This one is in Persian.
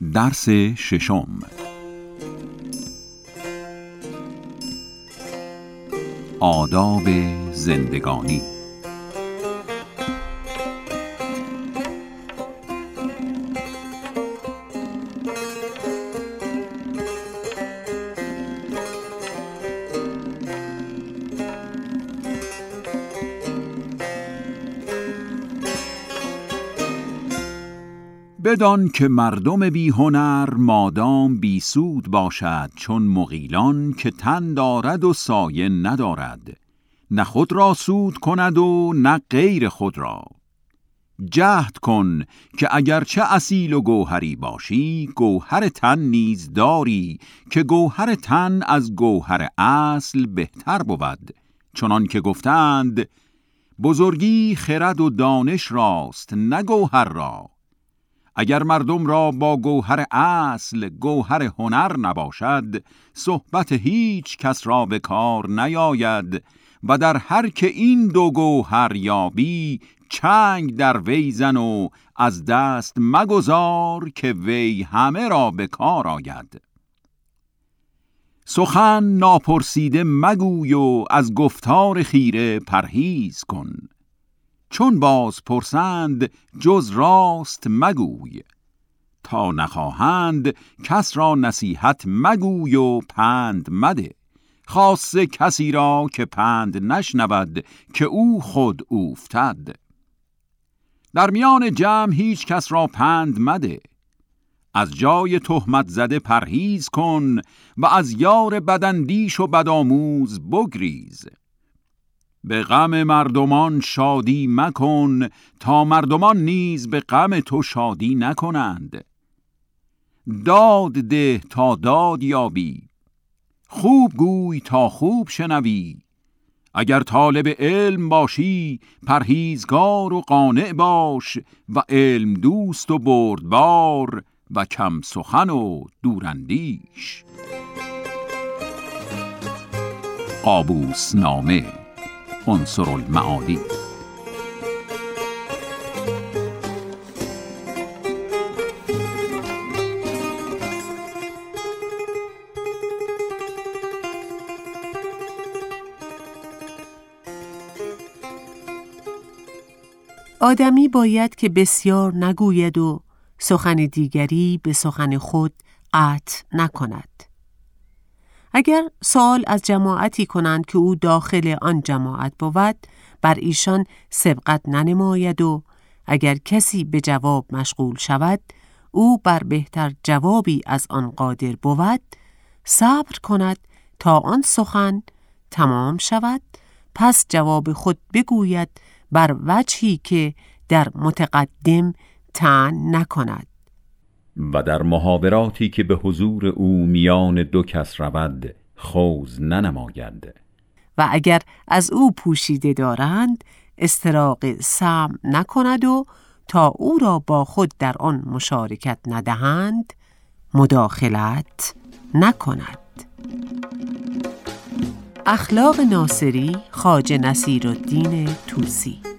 درس ششم. آداب زندگانی. بدان که مردم بی هنر مادام بی سود باشد، چون مغیلان که تن دارد و سایه ندارد، نه خود را سود کند و نه غیر خود را. جهد کن که اگرچه اصیل و گوهری باشی، گوهر تن نیز داری، که گوهر تن از گوهر اصل بهتر بود. چنان که گفتند بزرگی خرد و دانش راست، نه گوهر را. اگر مردم را با گوهر اصل گوهر هنر نباشد، صحبت هیچ کس را به کار نیاید. و در هر که این دو گوهر یابی، چنگ در وی زن و از دست مگذار، که وی همه را به کار آید. سخن ناپرسیده مگوی و از گفتار خیره پرهیز کن. چون باز پرسند جز راست مگوی، تا نخواهند کس را نصیحت مگوی و پند مده. خاصه کسی را که پند نشنود، که او خود اوفتد. در میان جمع هیچ کس را پند مده. از جای تهمت زده پرهیز کن، و از یار بداندیش و بدآموز بگریز. به غم مردمان شادی مکن، تا مردمان نیز به غم تو شادی نکنند. داد ده تا داد یابی، خوب گوی تا خوب شنوی. اگر طالب علم باشی، پرهیزگار و قانع باش. و علم دوست و بردبار، و کم سخن و دوراندیش. قابوس نامه عنصر المعانی. آدمی باید که بسیار نگوید و سخن دیگری به سخن خود قطع نکند. اگر سوال از جماعتی کنند که او داخل آن جماعت بود، بر ایشان سبقت ننماید و اگر کسی به جواب مشغول شود، او بر بهتر جوابی از آن قادر بود، صبر کند تا آن سخن تمام شود، پس جواب خود بگوید بر وجهی که در متقدم طعن نکند. و در محاوراتی که به حضور او میان دو کس رود، خوض ننماید. و اگر از او پوشیده دارند، استراق سمع نکند و تا او را با خود در آن مشارکت ندهند، مداخلت نکند. اخلاق ناصری، خواجه نصیرالدین طوسی.